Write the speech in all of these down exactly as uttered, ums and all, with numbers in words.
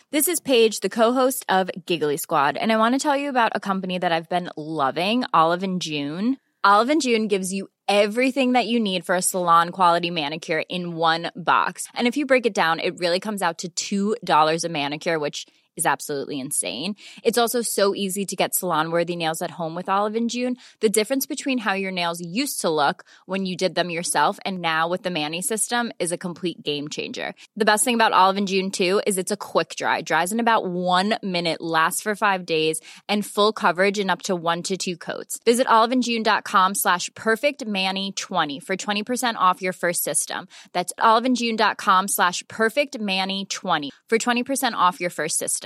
This is Paige, the co-host of Giggly Squad, and I want to tell you about a company that I've been loving, Olive and June. Olive and June gives you everything that you need for a salon-quality manicure in one box. And if you break it down, it really comes out to two dollars a manicure, which is absolutely insane. It's also so easy to get salon-worthy nails at home with Olive and June. The difference between how your nails used to look when you did them yourself and now with the Mani system is a complete game changer. The best thing about Olive and June, too, is it's a quick dry. Dries in about one minute, lasts for five days, and full coverage in up to one to two coats. Visit oliveandjune.com slash perfectmani20 for twenty percent off your first system. That's oliveandjune.com slash perfectmani20 for twenty percent off your first system.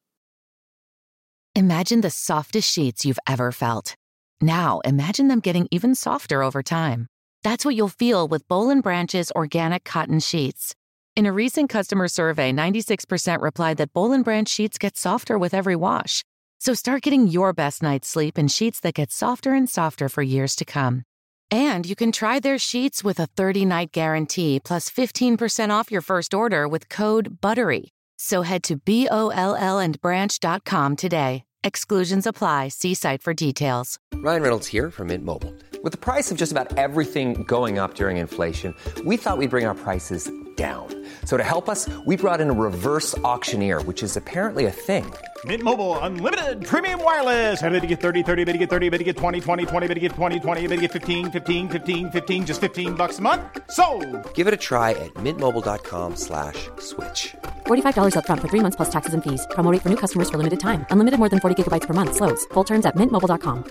Imagine the softest sheets you've ever felt. Now, imagine them getting even softer over time. That's what you'll feel with Boll and Branch's organic cotton sheets. In a recent customer survey, ninety-six percent replied that Boll and Branch sheets get softer with every wash. So start getting your best night's sleep in sheets that get softer and softer for years to come. And you can try their sheets with a thirty-night guarantee plus fifteen percent off your first order with code BUTTERY. So head to B O L L and branch dot com today. Exclusions apply. See site for details. Ryan Reynolds here from Mint Mobile. With the price of just about everything going up during inflation, we thought we'd bring our prices down. So to help us, we brought in a reverse auctioneer, which is apparently a thing. Mint Mobile Unlimited Premium Wireless. How to get thirty, thirty, how to get thirty, how to get twenty, twenty, twenty, how to get twenty, twenty, how to get fifteen, fifteen, fifteen, fifteen, just fifteen bucks a month? Sold! Give it a try at mintmobile.com slash switch. forty-five dollars up front for three months plus taxes and fees. Promo rate for new customers for limited time. Unlimited more than forty gigabytes per month. Slows full terms at mint mobile dot com.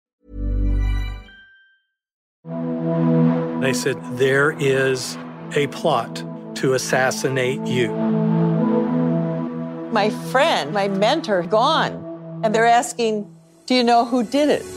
They said, there is a plot to assassinate you. My friend, my mentor, gone. And they're asking, do you know who did it?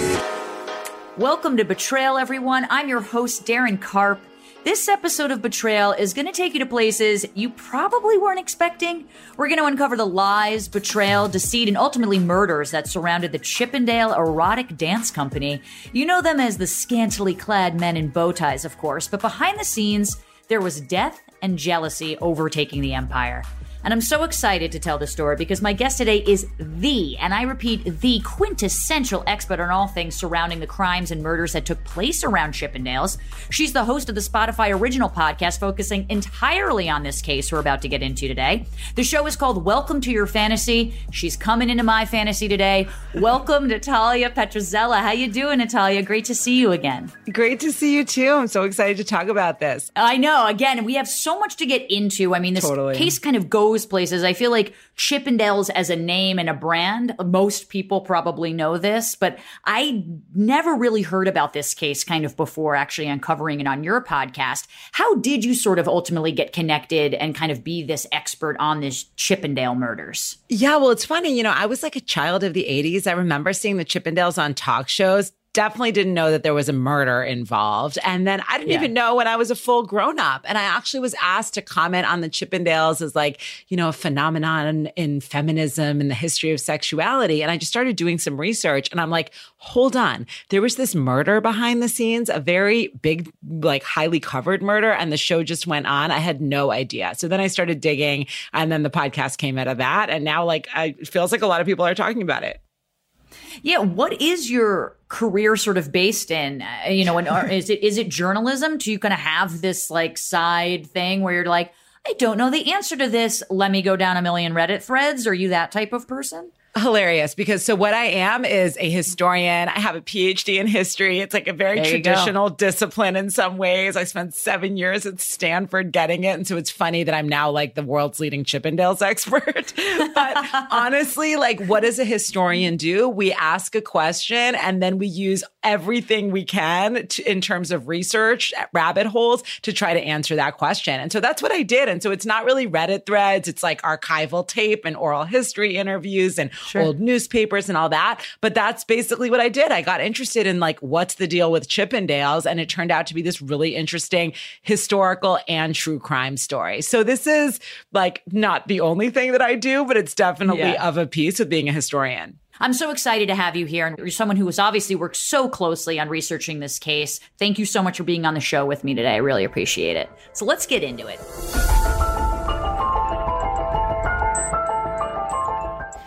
Welcome to Betrayal, everyone. I'm your host, Darren Karp. This episode of Betrayal is going to take you to places you probably weren't expecting. We're going to uncover the lies, betrayal, deceit, and ultimately murders that surrounded the Chippendale Erotic Dance Company. You know them as the scantily clad men in bow ties, of course, but behind the scenes, there was death and jealousy overtaking the empire. And I'm so excited to tell this story because my guest today is the, and I repeat, the quintessential expert on all things surrounding the crimes and murders that took place around Chippendales. She's the host of the Spotify original podcast focusing entirely on this case we're about to get into today. The show is called Welcome to Your Fantasy. She's coming into my fantasy today. Welcome, Natalia Petrozella. How you doing, Natalia? Great to see you again. Great to see you too. I'm so excited to talk about this. I know. Again, we have so much to get into. I mean, this totally. case kind of goes places. I feel like Chippendales as a name and a brand, most people probably know this, but I never really heard about this case kind of before actually uncovering it on your podcast. How did you sort of ultimately get connected and kind of be this expert on this Chippendale murders? Yeah, well, it's funny. You know, I was like a child of the eighties. I remember seeing the Chippendales on talk shows. Definitely didn't know that there was a murder involved. And then I didn't yeah. even know when I was a full grown up. And I actually was asked to comment on the Chippendales as like, you know, a phenomenon in feminism and the history of sexuality. And I just started doing some research and I'm like, hold on. There was this murder behind the scenes, a very big, like highly covered murder. And the show just went on. I had no idea. So then I started digging and then the podcast came out of that. And now like, I, it feels like a lot of people are talking about it. Yeah. What is your career sort of based in? Uh, you know, and or is it is it journalism? Do you kind of have this like side thing where you're like, I don't know the answer to this. Let me go down a million Reddit threads. Are you that type of person? Hilarious, because so what I am is a historian. I have a P H D in history. It's like a very traditional discipline in some ways. I spent seven years at Stanford getting it. And so it's funny that I'm now like the world's leading Chippendales expert. But honestly, like what does a historian do? We ask a question and then we use everything we can to, in terms of research, rabbit holes to try to answer that question. And so that's what I did. And so it's not really Reddit threads. It's like archival tape and oral history interviews and Sure. old newspapers and all that. But that's basically what I did. I got interested in like, what's the deal with Chippendales? And it turned out to be this really interesting historical and true crime story. So this is like not the only thing that I do, but it's definitely yeah. of a piece with being a historian. I'm so excited to have you here. And you're someone who has obviously worked so closely on researching this case. Thank you so much for being on the show with me today. I really appreciate it. So let's get into it.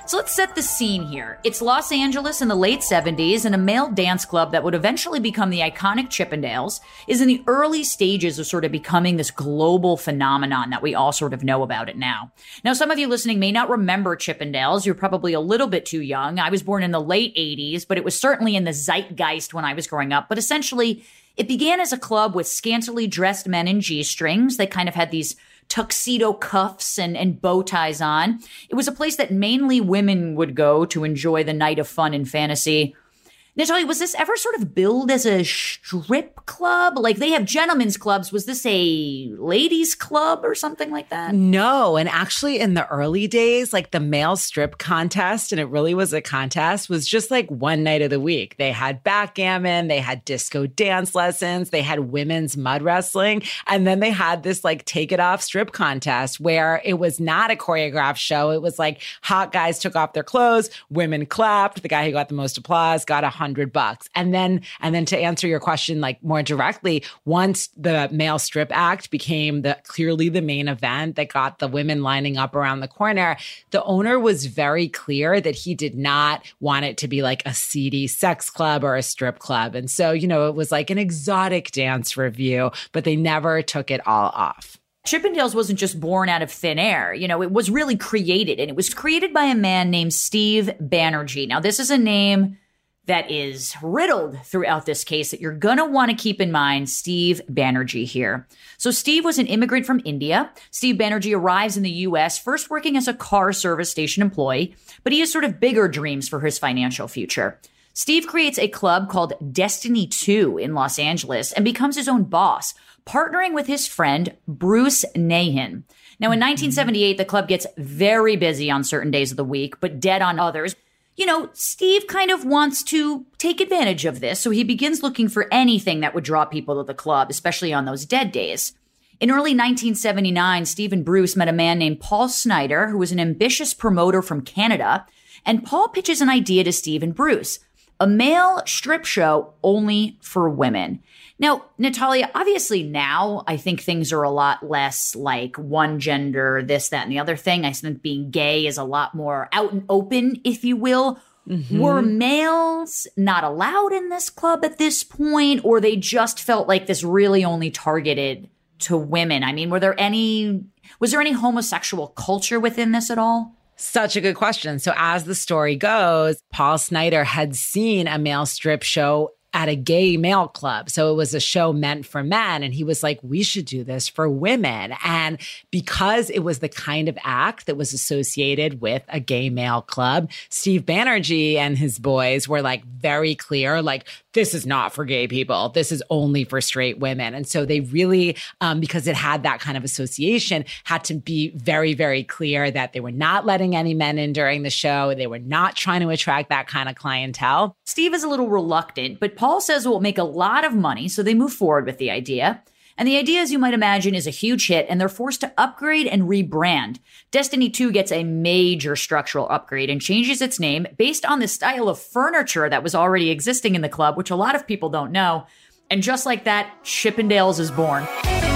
So let's set the scene here. It's Los Angeles in the late seventies, and a male dance club that would eventually become the iconic Chippendales is in the early stages of sort of becoming this global phenomenon that we all sort of know about it now. Now, some of you listening may not remember Chippendales. You're probably a little bit too young. I was born in the late eighties, but it was certainly in the zeitgeist when I was growing up. But essentially, it began as a club with scantily dressed men in G-strings. They kind of had these tuxedo cuffs and, and bow ties on. It was a place that mainly women would go to enjoy the night of fun and fantasy. Natalia, was this ever sort of billed as a strip club? Like, they have gentlemen's clubs. Was this a ladies' club or something like that? No. And actually, in the early days, like the male strip contest, and it really was a contest, was just like one night of the week. They had backgammon, they had disco dance lessons, they had women's mud wrestling, and then they had this like take it off strip contest where it was not a choreographed show. It was like hot guys took off their clothes, women clapped. The guy who got the most applause got a hundred bucks. And then, and then to answer your question, like more directly, once the male strip act became the clearly the main event that got the women lining up around the corner, the owner was very clear that he did not want it to be like a seedy sex club or a strip club. And so, you know, it was like an exotic dance review, but they never took it all off. Chippendales wasn't just born out of thin air. You know, it was really created, and it was created by a man named Steve Banerjee. Now, this is a name that is riddled throughout this case that you're going to want to keep in mind. Steve Banerjee here. So Steve was an immigrant from India. Steve Banerjee arrives in the U S, first working as a car service station employee, but he has sort of bigger dreams for his financial future. Steve creates a club called Destiny two in Los Angeles and becomes his own boss, partnering with his friend Bruce Nahin. Now, in nineteen seventy-eight, the club gets very busy on certain days of the week, but dead on others. You know, Steve kind of wants to take advantage of this, so he begins looking for anything that would draw people to the club, especially on those dead days. In early nineteen seventy-nine, Steve and Bruce met a man named Paul Snider, who was an ambitious promoter from Canada, and Paul pitches an idea to Steve and Bruce, a male strip show only for women. Now, Natalia, obviously now I think things are a lot less like one gender, this, that, and the other thing. I think being gay is a lot more out and open, if you will. Mm-hmm. Were males not allowed in this club at this point, or they just felt like this really only targeted to women? I mean, were there any, was there any homosexual culture within this at all? Such a good question. So as the story goes, Paul Snider had seen a male strip show at a gay male club. So it was a show meant for men. And he was like, we should do this for women. And because it was the kind of act that was associated with a gay male club, Steve Banerjee and his boys were like very clear, like, this is not for gay people. This is only for straight women. And so they really, um, because it had that kind of association, had to be very, very clear that they were not letting any men in during the show. They were not trying to attract that kind of clientele. Steve is a little reluctant, but Paul says it will make a lot of money, so they move forward with the idea. And the idea, as you might imagine, is a huge hit, and they're forced to upgrade and rebrand. Destiny two gets a major structural upgrade and changes its name based on the style of furniture that was already existing in the club, which a lot of people don't know. And just like that, Chippendales is born.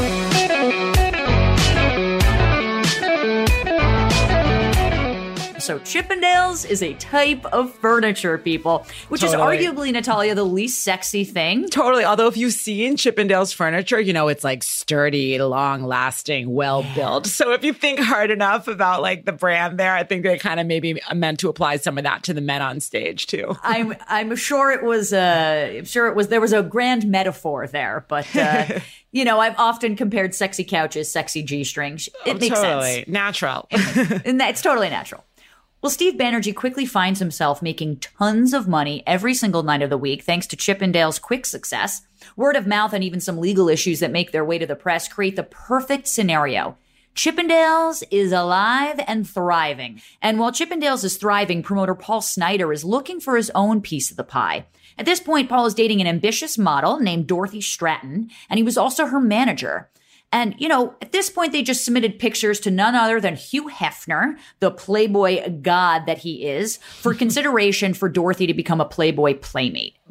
So Chippendales is a type of furniture, people, which totally. is arguably, Natalia, the least sexy thing. Totally. Although if you've seen Chippendales furniture, you know, it's like sturdy, long lasting, well built. So if you think hard enough about like the brand there, I think they kind of maybe meant to apply some of that to the men on stage too. I'm I'm sure it was uh I'm sure it was there was a grand metaphor there, but uh, you know, I've often compared sexy couches, sexy G-strings. It oh, makes totally. sense. Natural. And it's totally natural. Well, Steve Banerjee quickly finds himself making tons of money every single night of the week thanks to Chippendales' quick success. Word of mouth and even some legal issues that make their way to the press create the perfect scenario. Chippendales is alive and thriving. And while Chippendales is thriving, promoter Paul Snider is looking for his own piece of the pie. At this point, Paul is dating an ambitious model named Dorothy Stratton, and he was also her manager. And, you know, at this point, they just submitted pictures to none other than Hugh Hefner, the Playboy god that he is, for consideration for Dorothy to become a Playboy playmate.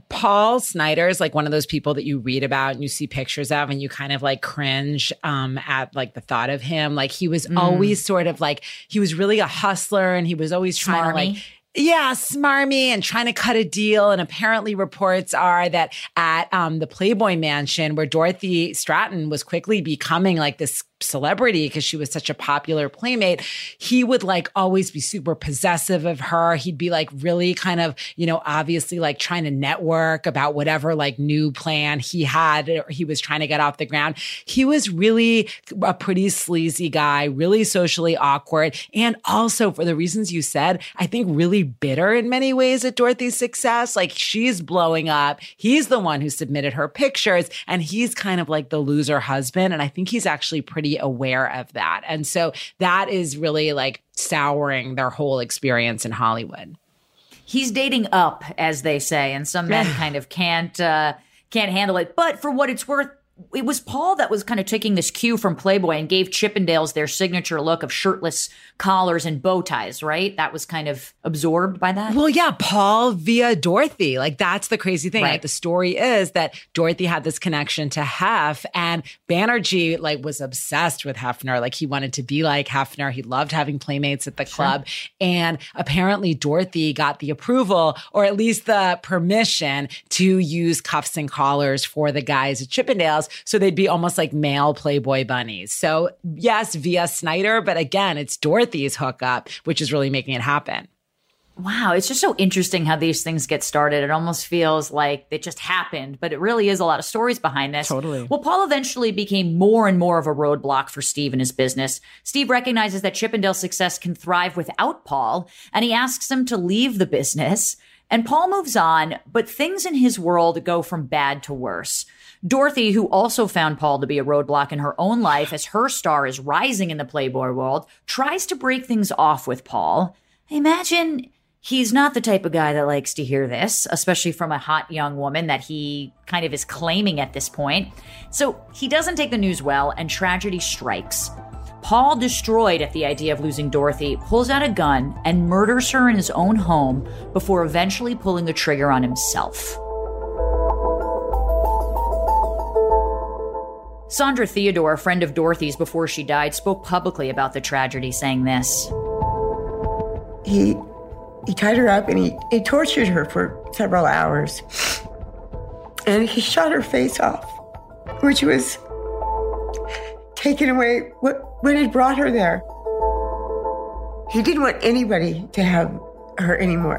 Paul Snider is like one of those people that you read about and you see pictures of and you kind of like cringe um, at like the thought of him. Like he was mm. always sort of like, he was really a hustler and he was always trying Smarmy. to like, yeah, smarmy and trying to cut a deal. And apparently reports are that at um, the Playboy Mansion where Dorothy Stratton was quickly becoming like this celebrity because she was such a popular playmate, he would like always be super possessive of her. He'd be like really kind of, you know, obviously like trying to network about whatever like new plan he had or he was trying to get off the ground. He was really a pretty sleazy guy, really socially awkward. And also for the reasons you said, I think really bitter in many ways at Dorothy's success. Like she's blowing up. He's the one who submitted her pictures and he's kind of like the loser husband. And I think he's actually pretty aware of that. And so that is really like souring their whole experience in Hollywood. He's dating up, as they say, and some men kind of can't uh, can't handle it. But for what it's worth, it was Paul that was kind of taking this cue from Playboy and gave Chippendales their signature look of shirtless collars and bow ties, right? That was kind of absorbed by that. Well, yeah, Paul via Dorothy. Like that's the crazy thing. Right. Like the story is that Dorothy had this connection to Hef and Banerjee like was obsessed with Hefner. Like he wanted to be like Hefner. He loved having playmates at the club. Sure. And apparently Dorothy got the approval or at least the permission to use cuffs and collars for the guys at Chippendales. So they'd be almost like male Playboy bunnies. So yes, via Snider, but again, it's Dorothy's hookup, which is really making it happen. Wow, it's just so interesting how these things get started. It almost feels like it just happened, but it really is a lot of stories behind this. Totally. Well, Paul eventually became more and more of a roadblock for Steve and his business. Steve recognizes that Chippendale's success can thrive without Paul, and he asks him to leave the business. And Paul moves on, but things in his world go from bad to worse. Dorothy, who also found Paul to be a roadblock in her own life as her star is rising in the Playboy world, tries to break things off with Paul. I imagine he's not the type of guy that likes to hear this, especially from a hot young woman that he kind of is claiming at this point. So he doesn't take the news well, and tragedy strikes. Paul, destroyed at the idea of losing Dorothy, pulls out a gun and murders her in his own home before eventually pulling the trigger on himself. Sandra Theodore, a friend of Dorothy's before she died, spoke publicly about the tragedy, saying this. He he tied her up and he, he tortured her for several hours. And he shot her face off, which was taken away what, what had brought her there. He didn't want anybody to have her anymore.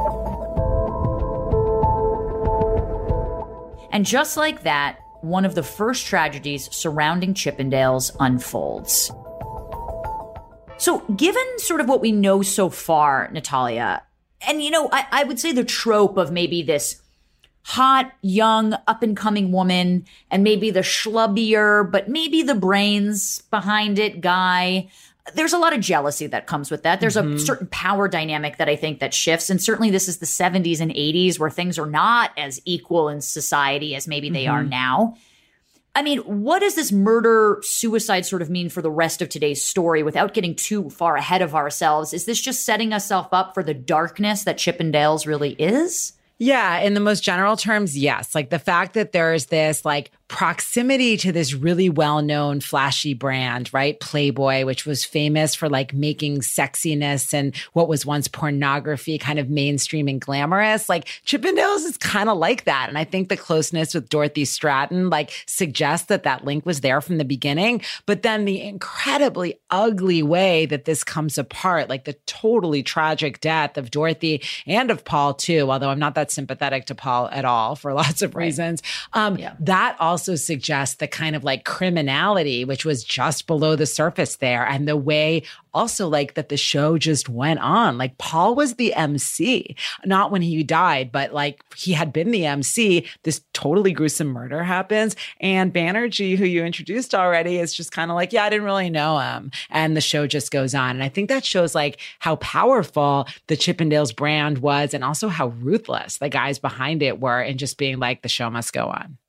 And just like that, one of the first tragedies surrounding Chippendales unfolds. So given sort of what we know so far, Natalia, and you know, I, I would say the trope of maybe this hot, young, up-and-coming woman and maybe the schlubbier, but maybe the brains behind it guy, there's a lot of jealousy that comes with that. There's mm-hmm. a certain power dynamic that I think that shifts. And certainly this is the seventies and eighties where things are not as equal in society as maybe they mm-hmm. are now. I mean, what does this murder-suicide sort of mean for the rest of today's story without getting too far ahead of ourselves? Is this just setting ourselves up for the darkness that Chippendales really is? Yeah, in the most general terms, yes. Like the fact that there's this like proximity to this really well-known flashy brand, right? Playboy, which was famous for like making sexiness and what was once pornography kind of mainstream and glamorous. Like Chippendales is kind of like that. And I think the closeness with Dorothy Stratton like suggests that that link was there from the beginning. But then the incredibly ugly way that this comes apart, like the totally tragic death of Dorothy and of Paul too, although I'm not that sympathetic to Paul at all for lots of right. reasons. Um, yeah. That also also suggests the kind of like criminality, which was just below the surface there. And the way also like that the show just went on. Like Paul was the M C, not when he died, but like he had been the M C. This totally gruesome murder happens. And Banerjee, who you introduced already, is just kind of like, yeah, I didn't really know him. And the show just goes on. And I think that shows like how powerful the Chippendales brand was and also how ruthless the guys behind it were in just being like, the show must go on.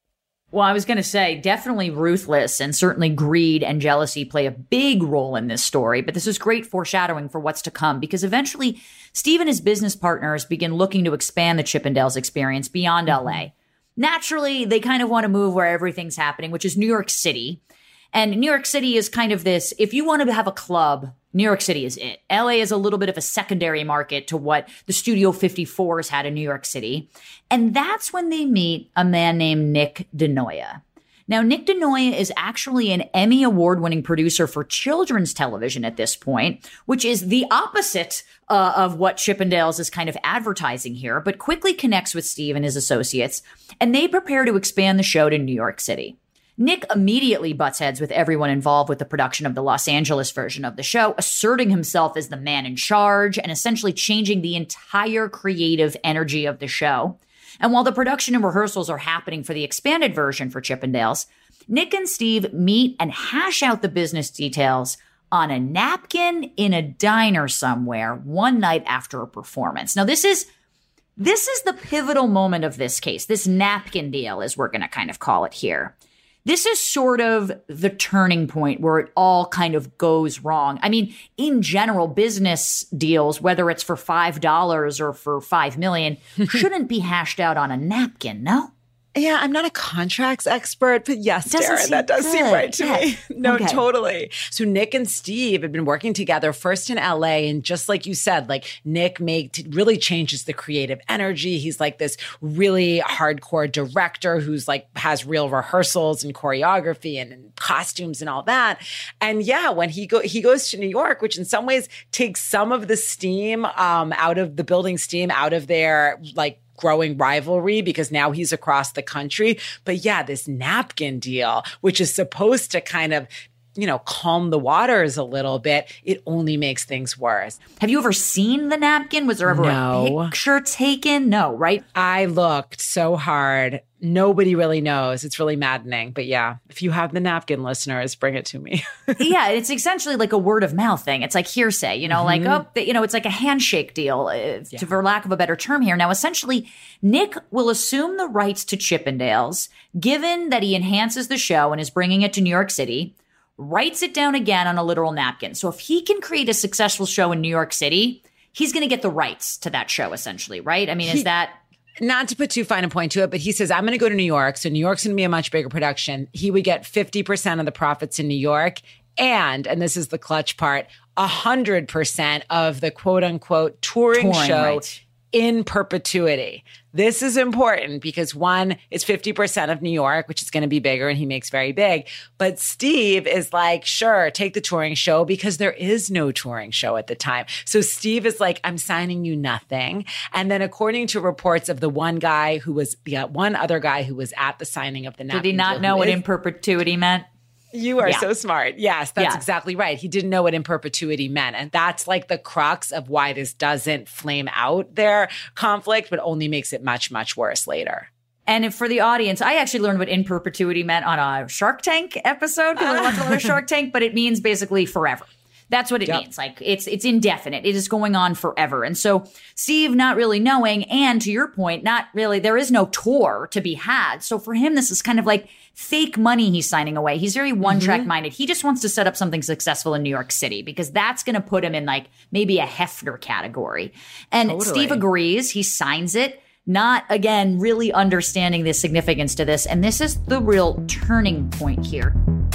Well, I was going to say, definitely ruthless, and certainly greed and jealousy play a big role in this story. But this is great foreshadowing for what's to come, because eventually Steve and his business partners begin looking to expand the Chippendales experience beyond L A. Naturally, they kind of want to move where everything's happening, which is New York City. And New York City is kind of this, if you want to have a club, New York City is it. L A is a little bit of a secondary market to what the Studio fifty-fours had in New York City. And that's when they meet a man named Nick DeNoia. Now, Nick DeNoia is actually an Emmy award-winning producer for children's television at this point, which is the opposite uh, of what Chippendales is kind of advertising here, but quickly connects with Steve and his associates, and they prepare to expand the show to New York City. Nick immediately butts heads with everyone involved with the production of the Los Angeles version of the show, asserting himself as the man in charge and essentially changing the entire creative energy of the show. And while the production and rehearsals are happening for the expanded version for Chippendales, Nick and Steve meet and hash out the business details on a napkin in a diner somewhere one night after a performance. Now, this is this is the pivotal moment of this case, this napkin deal, as we're going to kind of call it here. This is sort of the turning point where it all kind of goes wrong. I mean, in general, business deals, whether it's for five dollars or for five million dollars, shouldn't be hashed out on a napkin, no? Yeah, I'm not a contracts expert, but yes, Doesn't Darren, seem that does good. seem right to Yeah. me. No, Okay. totally. So Nick and Steve have been working together first in L A, and just like you said, like Nick make really changes the creative energy. He's like this really hardcore director who's like has real rehearsals and choreography and, and costumes and all that. And yeah, when he go he goes to New York, which in some ways takes some of the steam um, out of the building steam out of their like growing rivalry, because now he's across the country. But yeah, this napkin deal, which is supposed to kind of, you know, calm the waters a little bit, it only makes things worse. Have you ever seen the napkin? Was there ever No. a picture taken? No, right? I looked so hard. Nobody really knows. It's really maddening. But yeah, if you have the napkin, listeners, bring it to me. Yeah, it's essentially like a word of mouth thing. It's like hearsay, you know, like, oh, you know, it's like a handshake deal, uh, to, for lack of a better term here. Now, essentially, Nick will assume the rights to Chippendales, given that he enhances the show and is bringing it to New York City, writes it down again on a literal napkin. So if he can create a successful show in New York City, he's going to get the rights to that show, essentially, right? I mean, He- is that... Not to put too fine a point to it, but he says, I'm going to go to New York. So New York's going to be a much bigger production. He would get fifty percent of the profits in New York. And, and this is the clutch part, one hundred percent of the quote unquote touring, Touring show rights. in perpetuity. This is important because one, it's fifty percent of New York, which is going to be bigger, and he makes very big. But Steve is like, sure, take the touring show, because there is no touring show at the time. So Steve is like, I'm signing you nothing. And then according to reports of the one guy who was, the uh, one other guy who was at the signing of the napkin Did he not deal, know who what is- in perpetuity meant? You are Yeah. so smart. Yes, that's Yeah. exactly right. He didn't know what in perpetuity meant. And that's like the crux of why this doesn't flame out their conflict, but only makes it much, much worse later. And if for the audience, I actually learned what in perpetuity meant on a Shark Tank episode, because I watched a lot of Shark Tank, but it means basically forever. That's what it Yep. means. Like it's it's indefinite. It is going on forever. And so Steve not really knowing, and to your point, not really, there is no tour to be had. So for him, this is kind of like fake money he's signing away. He's very one track minded. He just wants to set up something successful in New York City, because that's going to put him in like maybe a Hefner category. And Totally. Steve agrees. He signs it. Not, again, really understanding the significance to this. And this is the real turning point here.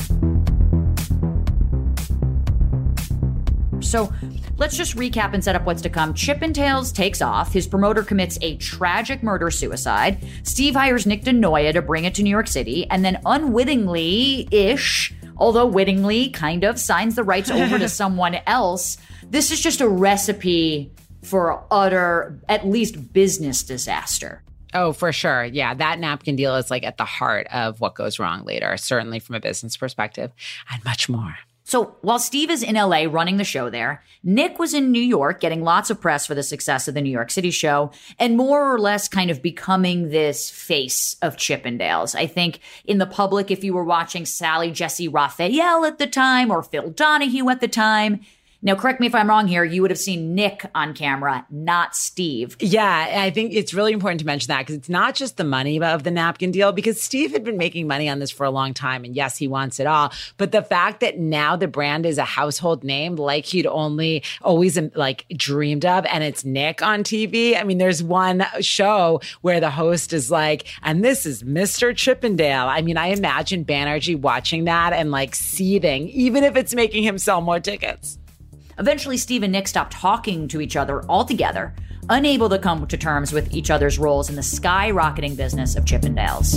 So let's just recap and set up what's to come. Chippendales takes off. His promoter commits a tragic murder-suicide. Steve hires Nick DeNoia to bring it to New York City, and then unwittingly-ish, although wittingly, kind of, signs the rights over to someone else. This is just a recipe for utter, at least business disaster. Oh, for sure. Yeah, that napkin deal is like at the heart of what goes wrong later, certainly from a business perspective, and much more. So while Steve is in L A running the show there, Nick was in New York getting lots of press for the success of the New York City show and more or less kind of becoming this face of Chippendales. I think in the public, if you were watching Sally Jesse Raphael at the time or Phil Donahue at the time, Now, correct me if I'm wrong here. You would have seen Nick on camera, not Steve. Yeah, I think it's really important to mention that because it's not just the money of the napkin deal, because Steve had been making money on this for a long time. And yes, he wants it all. But the fact that now the brand is a household name like he'd only always like dreamed of, and it's Nick on T V. I mean, there's one show where the host is like, and this is Mister Chippendale. I mean, I imagine Banerjee watching that and like seething, even if it's making him sell more tickets. Eventually, Steve and Nick stopped talking to each other altogether, unable to come to terms with each other's roles in the skyrocketing business of Chippendales.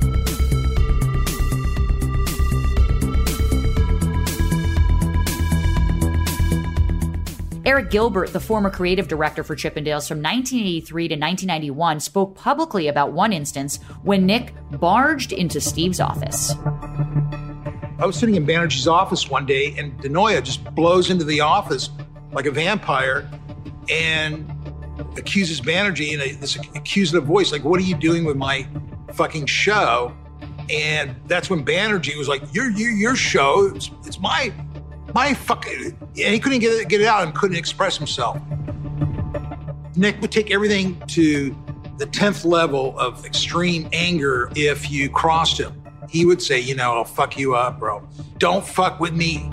Eric Gilbert, the former creative director for Chippendales from nineteen eighty-three to nineteen ninety-one, spoke publicly about one instance when Nick barged into Steve's office. I was sitting in Banerjee's office one day, and Denoya just blows into the office like a vampire and accuses Banerjee in a, this accusative voice, like, what are you doing with my fucking show? And that's when Banerjee was like, your your, your show, it's, it's my my fucking, and he couldn't get it, get it out and couldn't express himself. Nick would take everything to the tenth level of extreme anger if you crossed him. He would say, you know, I'll fuck you up, bro. Don't fuck with me.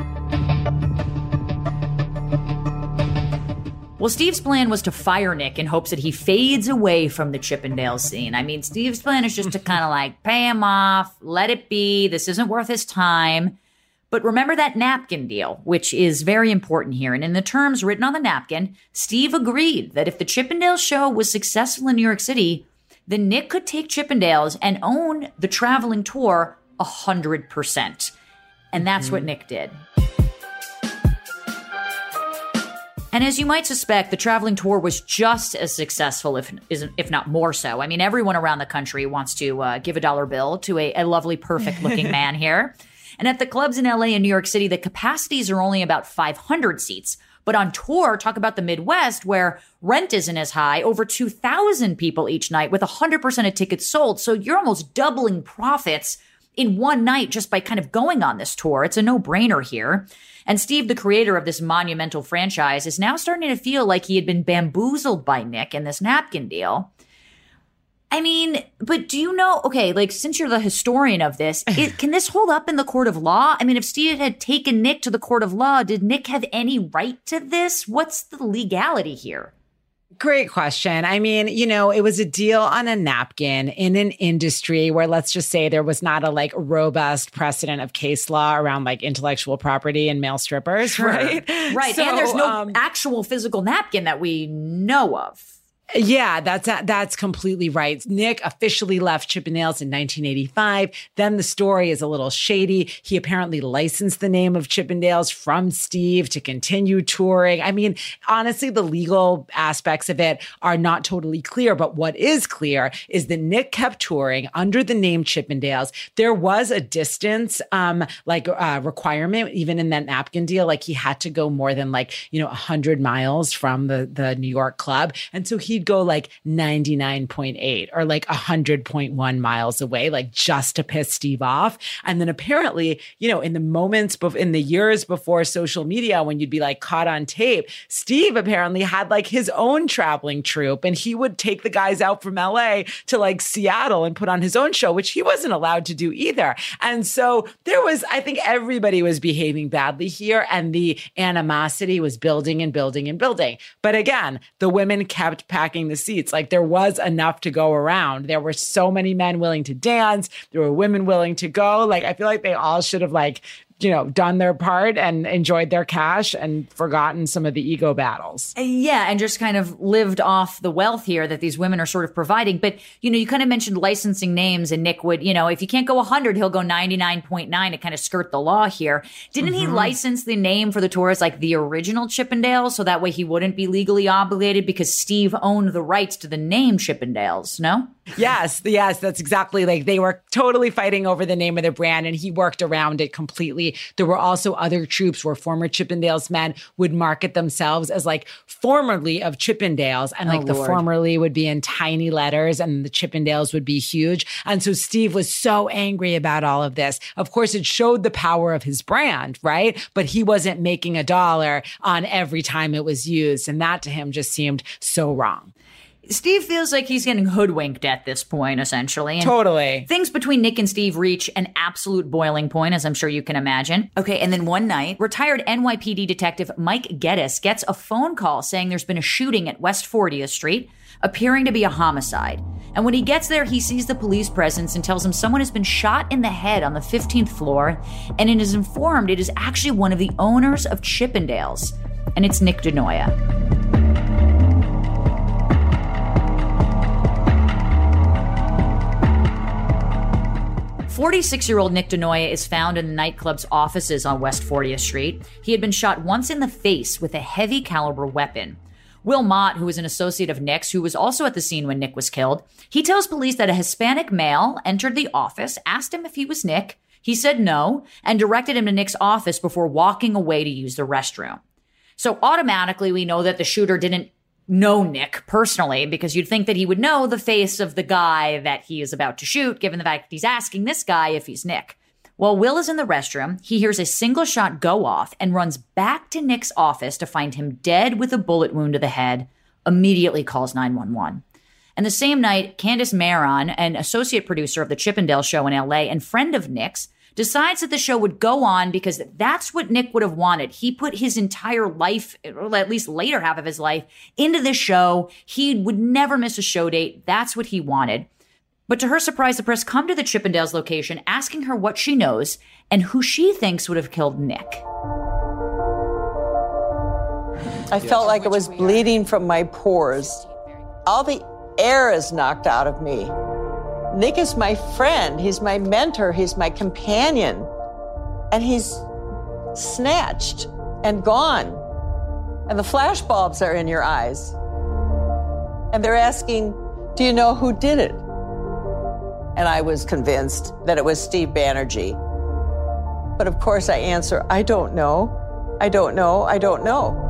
Well, Steve's plan was to fire Nick in hopes that he fades away from the Chippendales scene. I mean, Steve's plan is just to kind of like pay him off, let it be. This isn't worth his time. But remember that napkin deal, which is very important here. And in the terms written on the napkin, Steve agreed that if the Chippendales show was successful in New York City, then Nick could take Chippendales and own the traveling tour one hundred percent. And that's mm-hmm. what Nick did. And as you might suspect, the traveling tour was just as successful, if if not more so. I mean, everyone around the country wants to uh, give a dollar bill to a, a lovely, perfect-looking man here. And at the clubs in L A and New York City, the capacities are only about five hundred seats. But on tour, talk about the Midwest, where rent isn't as high, over two thousand people each night with one hundred percent of tickets sold. So you're almost doubling profits in one night just by kind of going on this tour. It's a no-brainer here. And Steve, the creator of this monumental franchise, is now starting to feel like he had been bamboozled by Nick in this napkin deal. I mean, but do you know, okay, like, since you're the historian of this, it, can this hold up in the court of law? I mean, if Steve had taken Nick to the court of law, did Nick have any right to this? What's the legality here? Great question. I mean, you know, it was a deal on a napkin in an industry where, let's just say, there was not a like robust precedent of case law around like intellectual property and male strippers, sure. right? Right. So, and there's no um, actual physical napkin that we know of. Yeah, that's that's completely right. Nick officially left Chippendales in nineteen eighty-five. Then the story is a little shady. He apparently licensed the name of Chippendales from Steve to continue touring. I mean, honestly, the legal aspects of it are not totally clear. But what is clear is that Nick kept touring under the name Chippendales. There was a distance um, like uh, requirement, even in that napkin deal. Like he had to go more than like, you know, one hundred miles from the, the New York club. And so he go like ninety-nine point eight or like one hundred point one miles away, like just to piss Steve off. And then apparently, you know, in the moments, bef- in the years before social media, when you'd be like caught on tape, Steve apparently had like his own traveling troupe and he would take the guys out from L A to like Seattle and put on his own show, which he wasn't allowed to do either. And so there was, I think everybody was behaving badly here and the animosity was building and building and building. But again, the women kept packing the seats. Like there was enough to go around. There were so many men willing to dance. There were women willing to go. Like I feel like they all should have like, you know, done their part and enjoyed their cash and forgotten some of the ego battles. Yeah, and just kind of lived off the wealth here that these women are sort of providing. But, you know, you kind of mentioned licensing names and Nick would, you know, if you can't go one hundred, he'll go ninety-nine point nine to kind of skirt the law here. Didn't mm-hmm. he license the name for the tour as like the original Chippendales so that way he wouldn't be legally obligated because Steve owned the rights to the name Chippendales, no? Yes, yes, that's exactly like they were totally fighting over the name of the brand and he worked around it completely. Banerjee, there were also other troops where former Chippendales men would market themselves as like formerly of Chippendales. And like oh, the Lord. formerly would be in tiny letters and the Chippendales would be huge. And so Steve was so angry about all of this. Of course, it showed the power of his brand, right? But he wasn't making a dollar on every time it was used. And that to him just seemed so wrong. Steve feels like he's getting hoodwinked at this point, essentially. And totally. Things between Nick and Steve reach an absolute boiling point, as I'm sure you can imagine. Okay, and then one night, retired N Y P D detective Mike Geddes gets a phone call saying there's been a shooting at West fortieth Street, appearing to be a homicide. And when he gets there, he sees the police presence and tells him someone has been shot in the head on the fifteenth floor, and it is informed it is actually one of the owners of Chippendales, and it's Nick DeNoia. forty-six-year-old Nick DeNoia is found in the nightclub's offices on West fortieth Street. He had been shot once in the face with a heavy caliber weapon. Will Mott, who was an associate of Nick's, who was also at the scene when Nick was killed, he tells police that a Hispanic male entered the office, asked him if he was Nick. He said no, and directed him to Nick's office before walking away to use the restroom. So automatically, we know that the shooter didn't know Nick personally, because you'd think that he would know the face of the guy that he is about to shoot, given the fact that he's asking this guy if he's Nick. While Will is in the restroom, he hears a single shot go off and runs back to Nick's office to find him dead with a bullet wound to the head, immediately calls nine one one. And the same night, Candace Maron, an associate producer of the Chippendale show in L A and friend of Nick's, decides that the show would go on because that's what Nick would have wanted. He put his entire life, or at least later half of his life, into this show. He would never miss a show date. That's what he wanted. But to her surprise, the press come to the Chippendales location asking her what she knows and who she thinks would have killed Nick. I felt like I was bleeding from my pores. All the air is knocked out of me. Nick is my friend. He's my mentor. He's my companion. And he's snatched and gone. And the flash bulbs are in your eyes. And they're asking, do you know who did it? And I was convinced that it was Steve Banerjee. But of course I answer, I don't know. I don't know. I don't know.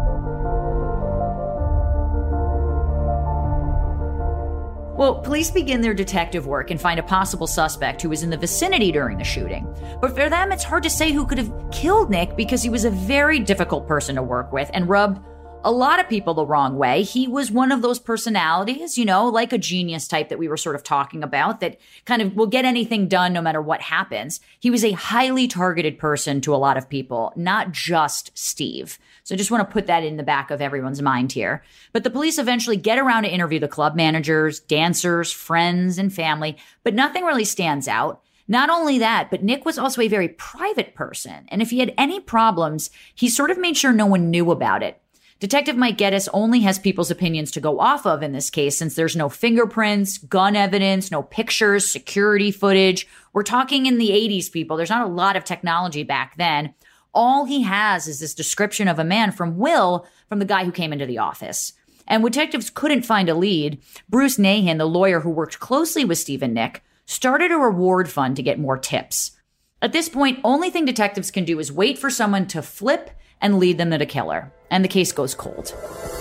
Well, police begin their detective work and find a possible suspect who was in the vicinity during the shooting. But for them, it's hard to say who could have killed Nick because he was a very difficult person to work with and rubbed a lot of people the wrong way. He was one of those personalities, you know, like a genius type that we were sort of talking about that kind of will get anything done no matter what happens. He was a highly targeted person to a lot of people, not just Steve. So I just want to put that in the back of everyone's mind here. But the police eventually get around to interview the club managers, dancers, friends, and family, but nothing really stands out. Not only that, but Nick was also a very private person. And if he had any problems, he sort of made sure no one knew about it. Detective Mike Geddes only has people's opinions to go off of in this case, since there's no fingerprints, gun evidence, no pictures, security footage. We're talking in the eighties, people. There's not a lot of technology back then. All he has is this description of a man from Will, from the guy who came into the office. And when detectives couldn't find a lead, Bruce Nahan, the lawyer who worked closely with Steve and Nick, started a reward fund to get more tips. At this point, only thing detectives can do is wait for someone to flip and lead them to the killer. And the case goes cold.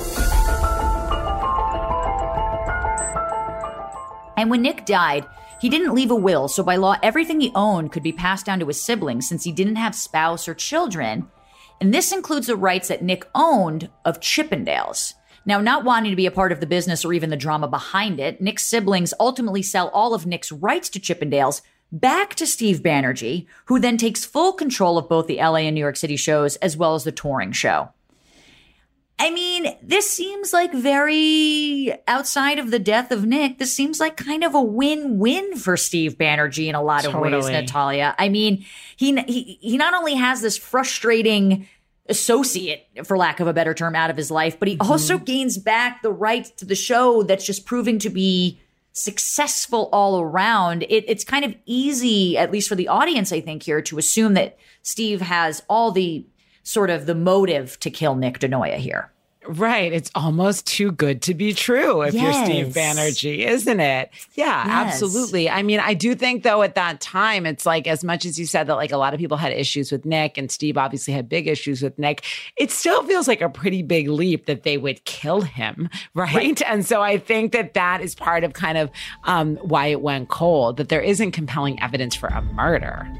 And when Nick died, he didn't leave a will, so by law, everything he owned could be passed down to his siblings since he didn't have spouse or children. And this includes the rights that Nick owned of Chippendales. Now, not wanting to be a part of the business or even the drama behind it, Nick's siblings ultimately sell all of Nick's rights to Chippendales back to Steve Banerjee, who then takes full control of both the L A and New York City shows as well as the touring show. I mean, this seems like very outside of the death of Nick. This seems like kind of a win-win for Steve Banerjee in a lot of Totally. ways, Natalia. I mean, he, he he not only has this frustrating associate, for lack of a better term, out of his life, but he mm-hmm. also gains back the right to the show that's just proving to be successful all around. It, it's kind of easy, at least for the audience, I think, here, to assume that Steve has all the sort of the motive to kill Nick DeNoia here. Right. It's almost too good to be true if yes. you're Steve Banerjee, isn't it? Yeah, yes. absolutely. I mean, I do think, though, at that time, it's like, as much as you said that like a lot of people had issues with Nick and Steve obviously had big issues with Nick, it still feels like a pretty big leap that they would kill him. Right. right. And so I think that that is part of kind of um, why it went cold, that there isn't compelling evidence for a murder.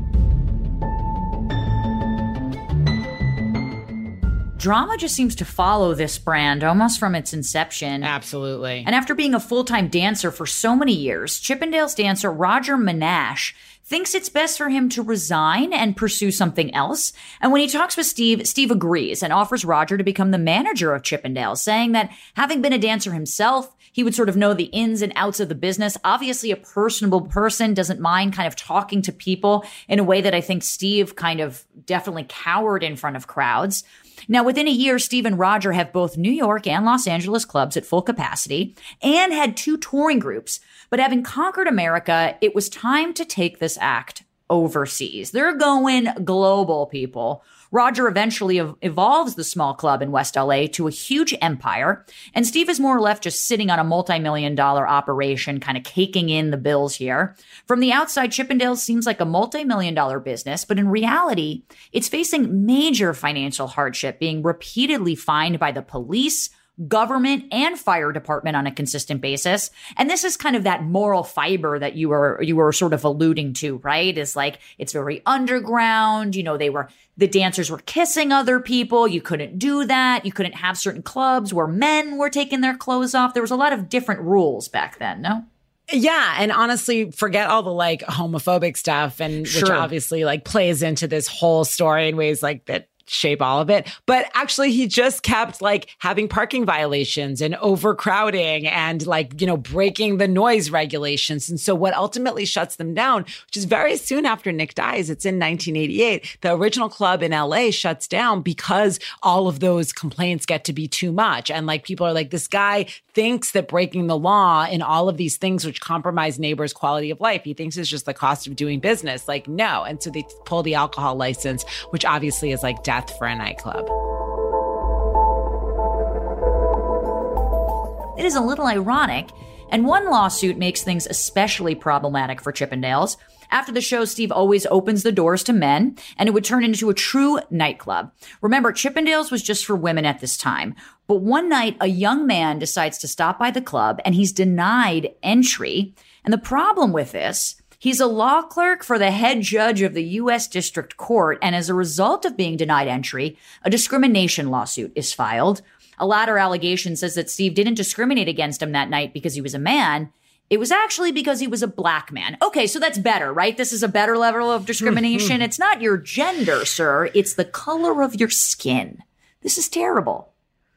Drama just seems to follow this brand almost from its inception. Absolutely. And after being a full-time dancer for so many years, Chippendales dancer Roger Menashe thinks it's best for him to resign and pursue something else. And when he talks with Steve, Steve agrees and offers Roger to become the manager of Chippendales, saying that having been a dancer himself, he would sort of know the ins and outs of the business. Obviously, a personable person, doesn't mind kind of talking to people in a way that I think Steve kind of definitely cowered in front of crowds. Now, within a year, Steve and Roger have both New York and Los Angeles clubs at full capacity and had two touring groups. But having conquered America, it was time to take this act overseas. They're going global, people. Roger eventually ev- evolves the small club in West L A to a huge empire, and Steve is more or less just sitting on a multi-million dollar operation, kind of caking in the bills here. From the outside, Chippendales seems like a multi-million dollar business, but in reality, it's facing major financial hardship, being repeatedly fined by the police, government, and fire department on a consistent basis. And this is kind of that moral fiber that you were you were sort of alluding to, right? Is like, it's very underground. You know, they were the dancers were kissing other people. You couldn't do that. You couldn't have certain clubs where men were taking their clothes off. There was a lot of different rules back then, no? Yeah. And honestly, forget all the like homophobic stuff and Sure. which obviously like plays into this whole story in ways like that shape all of it. But actually, he just kept like having parking violations and overcrowding and like, you know, breaking the noise regulations. And so what ultimately shuts them down, which is very soon after Nick dies, it's in nineteen eighty-eight, the original club in L A shuts down because all of those complaints get to be too much. And like people are like, this guy thinks that breaking the law and all of these things which compromise neighbors' quality of life, he thinks is just the cost of doing business. Like, no. And so they pull the alcohol license, which obviously is like death for a nightclub. It is a little ironic, and one lawsuit makes things especially problematic for Chippendales. After the show, Steve always opens the doors to men, and it would turn into a true nightclub. Remember, Chippendales was just for women at this time. But one night, a young man decides to stop by the club, and he's denied entry. And the problem with this, he's a law clerk for the head judge of the U S District Court, and as a result of being denied entry, a discrimination lawsuit is filed. A latter allegation says that Steve didn't discriminate against him that night because he was a man. It was actually because he was a black man. Okay, so that's better, right? This is a better level of discrimination. It's not your gender, sir. It's the color of your skin. This is terrible.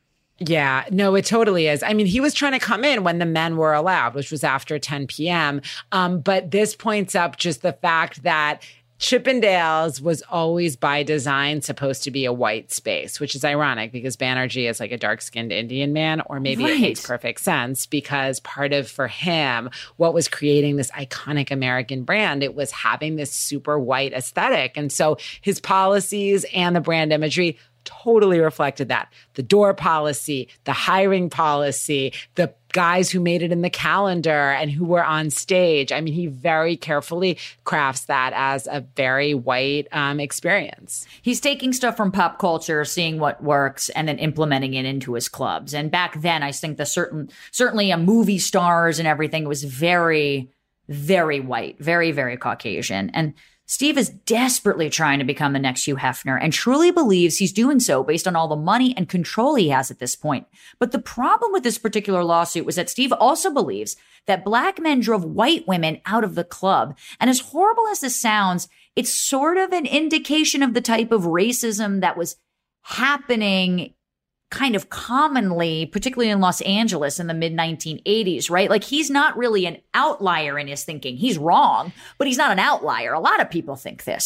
Yeah, no, it totally is. I mean, he was trying to come in when the men were allowed, which was after ten p.m. Um, but this points up just the fact that Chippendales was always by design supposed to be a white space, which is ironic because Banerjee is like a dark-skinned Indian man, or maybe Right. it makes perfect sense because part of, for him, what was creating this iconic American brand, it was having this super white aesthetic. And so his policies and the brand imagery totally reflected that. The door policy, the hiring policy, the guys who made it in the calendar and who were on stage. I mean, he very carefully crafts that as a very white um, experience. He's taking stuff from pop culture, seeing what works, and then implementing it into his clubs. And back then, I think the certain, certainly a movie stars and everything was very, very white, very, very Caucasian. And Steve is desperately trying to become the next Hugh Hefner and truly believes he's doing so based on all the money and control he has at this point. But the problem with this particular lawsuit was that Steve also believes that black men drove white women out of the club. And as horrible as this sounds, it's sort of an indication of the type of racism that was happening kind of commonly, particularly in Los Angeles in the mid nineteen eighties, right? Like, he's not really an outlier in his thinking. He's wrong, but he's not an outlier. A lot of people think this.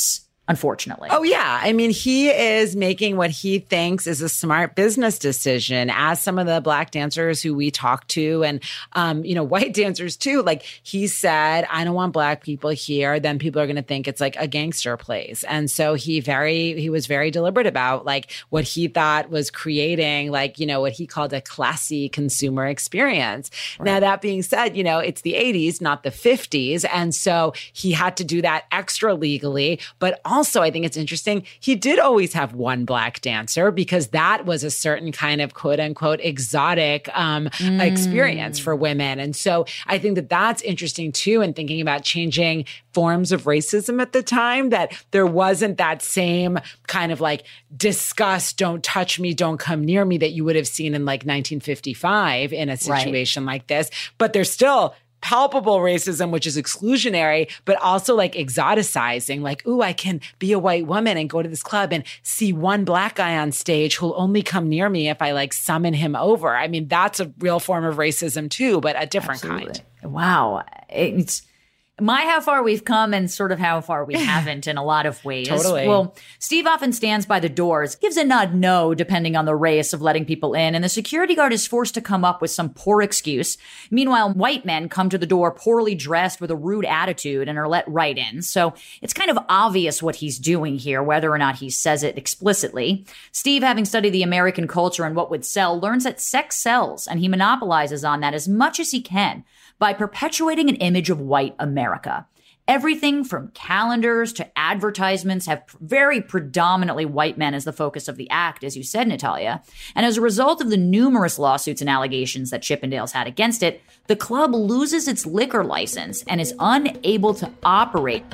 unfortunately. Oh, yeah. I mean, he is making what he thinks is a smart business decision, as some of the Black dancers who we talked to, and, um, you know, white dancers too. Like, he said, I don't want Black people here. Then people are going to think it's like a gangster place. And so he very, he was very deliberate about like what he thought was creating, like, you know, what he called a classy consumer experience. Right. Now, that being said, you know, it's the eighties, not the fifties. And so he had to do that extra legally. But also, I think it's interesting, he did always have one Black dancer because that was a certain kind of quote unquote exotic um, mm. experience for women. And so I think that that's interesting too, in thinking about changing forms of racism at the time, that there wasn't that same kind of like disgust, don't touch me, don't come near me, that you would have seen in like nineteen fifty-five in a situation right. like this. But there's still palpable racism, which is exclusionary, but also like exoticizing, like, ooh, I can be a white woman and go to this club and see one Black guy on stage who'll only come near me if I like summon him over. I mean, that's a real form of racism too, but a different Absolutely. kind. Wow. It's my how far we've come and sort of how far we haven't in a lot of ways. Totally. Well, Steve often stands by the doors, gives a nod no, depending on the race of letting people in, and the security guard is forced to come up with some poor excuse. Meanwhile, white men come to the door poorly dressed with a rude attitude and are let right in. So it's kind of obvious what he's doing here, whether or not he says it explicitly. Steve, having studied the American culture and what would sell, learns that sex sells, and he monopolizes on that as much as he can by perpetuating an image of white America. Everything from calendars to advertisements have very predominantly white men as the focus of the act, as you said, Natalia. And as a result of the numerous lawsuits and allegations that Chippendales had against it, the club loses its liquor license and is unable to operate.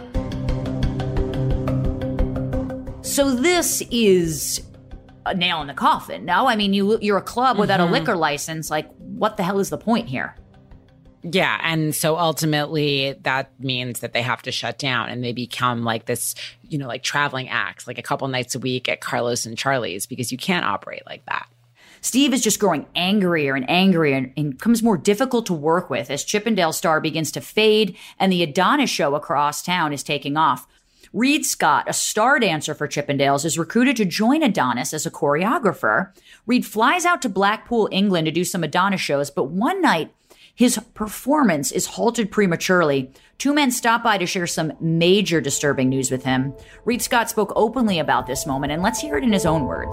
So this is a nail in the coffin. No, I mean, you, you're a club without mm-hmm. a liquor license. Like, what the hell is the point here? Yeah. And so ultimately that means that they have to shut down and they become like this, you know, like traveling acts, like a couple nights a week at Carlos and Charlie's, because you can't operate like that. Steve is just growing angrier and angrier and, and becomes more difficult to work with as Chippendale star begins to fade and the Adonis show across town is taking off. Reed Scott, a star dancer for Chippendales, is recruited to join Adonis as a choreographer. Reed flies out to Blackpool, England to do some Adonis shows, but one night, his performance is halted prematurely. Two men stop by to share some major disturbing news with him. Reed Scott spoke openly about this moment, and let's hear it in his own words.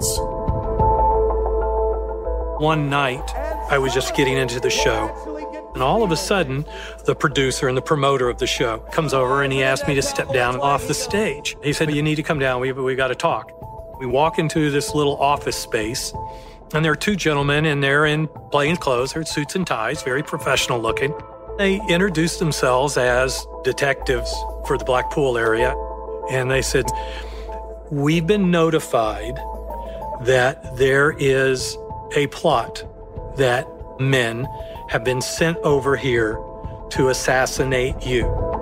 One night, I was just getting into the show, and all of a sudden, the producer and the promoter of the show comes over, and he asked me to step down off the stage. He said, you need to come down. We, we got to talk. We walk into this little office space, and there are two gentlemen, and they're in plain clothes. They're in suits and ties, very professional looking. They introduced themselves as detectives for the Blackpool area. And they said, we've been notified that there is a plot that men have been sent over here to assassinate you.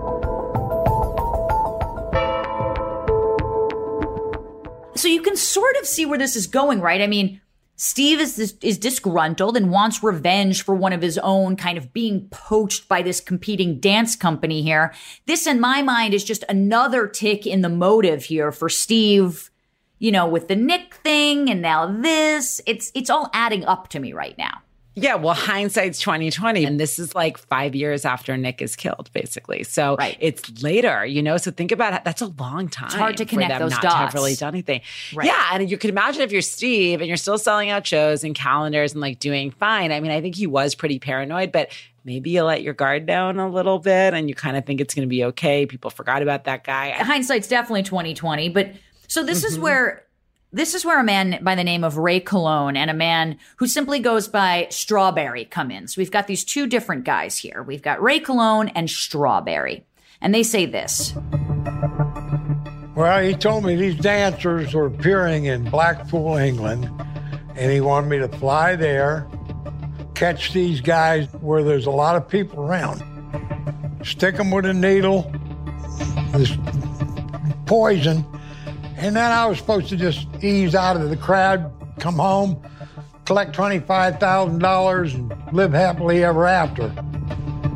So you can sort of see where this is going, right? I mean, Steve is is disgruntled and wants revenge for one of his own, kind of being poached by this competing dance company here. This, in my mind, is just another tick in the motive here for Steve, you know, with the Nick thing and now this. It's it's all adding up to me right now. Yeah, well, hindsight's twenty twenty, and this is like five years after Nick is killed, basically. So right. It's later, you know. So think about it. That's a long time. It's hard to connect for them those not dots. To have really done anything. Right. Yeah, and you can imagine if you're Steve and you're still selling out shows and calendars and like doing fine. I mean, I think he was pretty paranoid, but maybe you let your guard down a little bit and you kind of think it's going to be okay. People forgot about that guy. Hindsight's definitely twenty twenty, but so this mm-hmm. is where. This is where a man by the name of Ray Colon and a man who simply goes by Strawberry come in. So we've got these two different guys here. We've got Ray Colon and Strawberry. And they say this. Well, he told me these dancers were appearing in Blackpool, England, and he wanted me to fly there, catch these guys where there's a lot of people around, stick them with a needle, this poison, and then I was supposed to just ease out of the crowd, come home, collect twenty-five thousand dollars, and live happily ever after.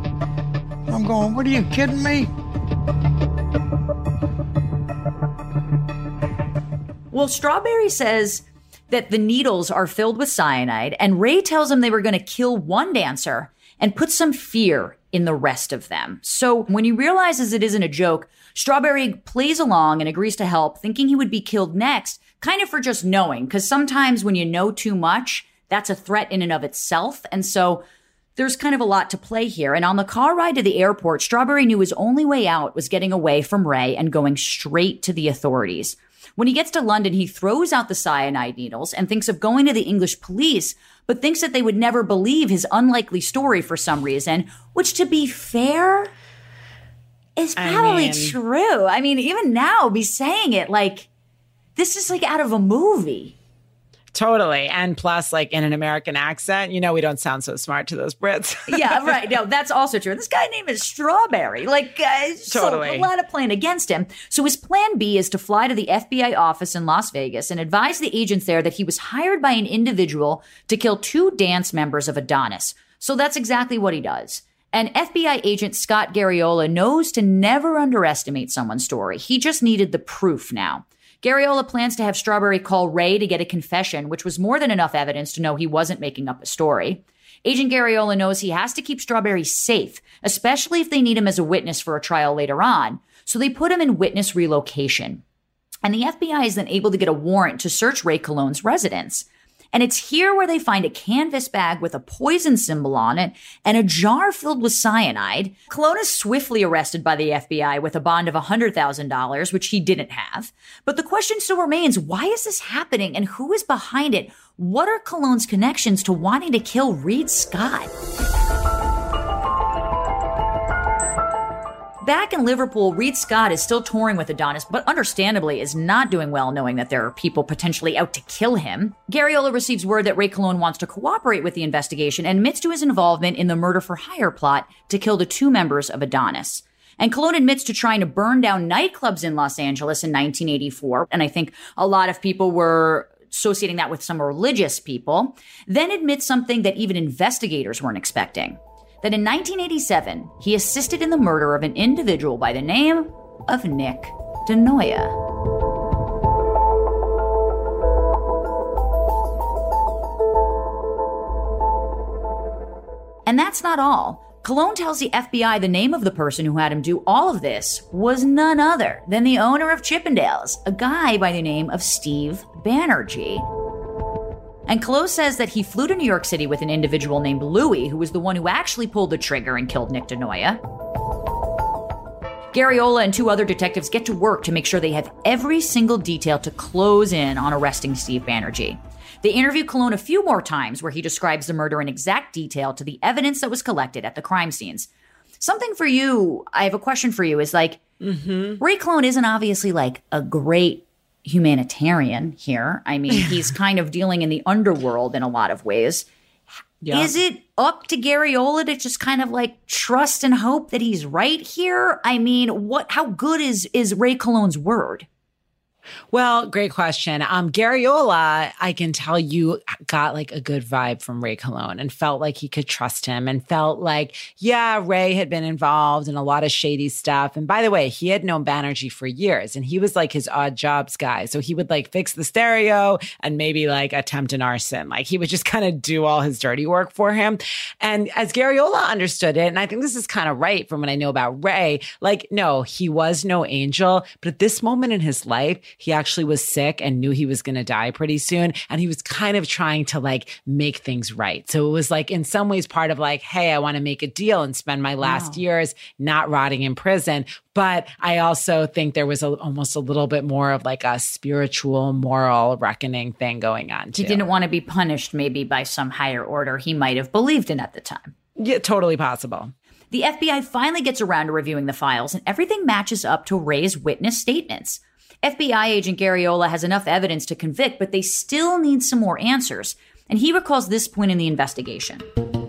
I'm going, what are you kidding me? Well, Strawberry says that the needles are filled with cyanide, and Ray tells him they were going to kill one dancer and put some fear in the rest of them. So when he realizes it isn't a joke, Strawberry plays along and agrees to help, thinking he would be killed next, kind of for just knowing, because sometimes when you know too much, that's a threat in and of itself. And so there's kind of a lot to play here. And on the car ride to the airport, Strawberry knew his only way out was getting away from Ray and going straight to the authorities. When he gets to London, he throws out the cyanide needles and thinks of going to the English police, but thinks that they would never believe his unlikely story for some reason, which, to be fair, is probably I mean, true. I mean, even now, be saying it like, this is like out of a movie. Totally. And plus, like, in an American accent, you know, we don't sound so smart to those Brits. Yeah, right. No, that's also true. This guy's name is Strawberry. Like, uh, totally. So a lot of playing against him. So his plan B is to fly to the F B I office in Las Vegas and advise the agents there that he was hired by an individual to kill two dance members of Adonis. So that's exactly what he does. And F B I agent Scott Garriola knows to never underestimate someone's story. He just needed the proof now. Garriola plans to have Strawberry call Ray to get a confession, which was more than enough evidence to know he wasn't making up a story. Agent Garriola knows he has to keep Strawberry safe, especially if they need him as a witness for a trial later on. So they put him in witness relocation. And the F B I is then able to get a warrant to search Ray Cologne's residence. And it's here where they find a canvas bag with a poison symbol on it and a jar filled with cyanide. Cologne is swiftly arrested by the F B I with a bond of one hundred thousand dollars, which he didn't have. But the question still remains, why is this happening and who is behind it? What are Cologne's connections to wanting to kill Reed Scott? Back in Liverpool, Reed Scott is still touring with Adonis, but understandably is not doing well knowing that there are people potentially out to kill him. Garriola receives word that Ray Cologne wants to cooperate with the investigation and admits to his involvement in the murder-for-hire plot to kill the two members of Adonis. And Cologne admits to trying to burn down nightclubs in Los Angeles in nineteen eighty-four, and I think a lot of people were associating that with some religious people, then admits something that even investigators weren't expecting. That in nineteen eighty-seven, he assisted in the murder of an individual by the name of Nick DeNoia. And that's not all. Cologne tells the F B I the name of the person who had him do all of this was none other than the owner of Chippendales, a guy by the name of Steve Banerjee. And Cologne says that he flew to New York City with an individual named Louis, who was the one who actually pulled the trigger and killed Nick DeNoia. Garriola and two other detectives get to work to make sure they have every single detail to close in on arresting Steve Banerjee. They interview Cologne a few more times where he describes the murder in exact detail to the evidence that was collected at the crime scenes. Something for you, I have a question for you, is like, mm-hmm. Ray Cologne isn't obviously like a great humanitarian here. I mean, he's kind of dealing in the underworld in a lot of ways. Yeah. Is it up to Garriola to just kind of like trust and hope that he's right here? I mean, what? How good is is Ray Cologne's word? Well, great question. Um, Garriola, I can tell you, got like a good vibe from Ray Cologne and felt like he could trust him and felt like, yeah, Ray had been involved in a lot of shady stuff. And by the way, he had known Banerjee for years and he was like his odd jobs guy. So he would like fix the stereo and maybe like attempt an arson. Like he would just kind of do all his dirty work for him. And as Garriola understood it, and I think this is kind of right from what I know about Ray, like, no, he was no angel. But at this moment in his life, he actually was sick and knew he was going to die pretty soon. And he was kind of trying to like make things right. So it was like in some ways part of like, hey, I want to make a deal and spend my last wow. years not rotting in prison. But I also think there was a, almost a little bit more of like a spiritual, moral reckoning thing going on too. He didn't want to be punished maybe by some higher order he might have believed in at the time. Yeah, totally possible. The F B I finally gets around to reviewing the files and everything matches up to Ray's witness statements. F B I agent Garriola has enough evidence to convict, but they still need some more answers. And he recalls this point in the investigation.